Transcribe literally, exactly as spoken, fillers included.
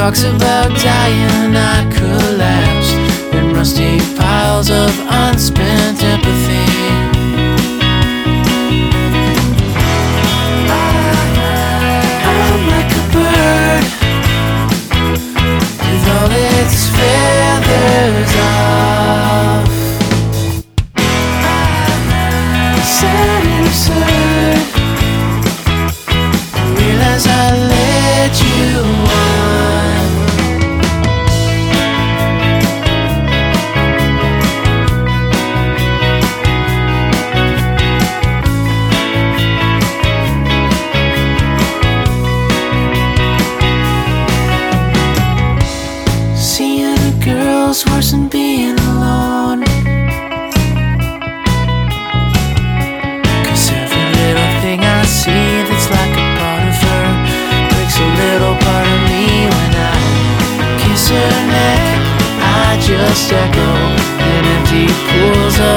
talks about dying, I collapsed in rusty piles of unspent empathy. I'm like a bird with all its feathers off. Sad and absurd, I realize I let you on. Seeing a girl's worse than being alone, 'cause every little thing I see that's like a part of her breaks a little part of me. When I kiss her neck, I just echo in empty pools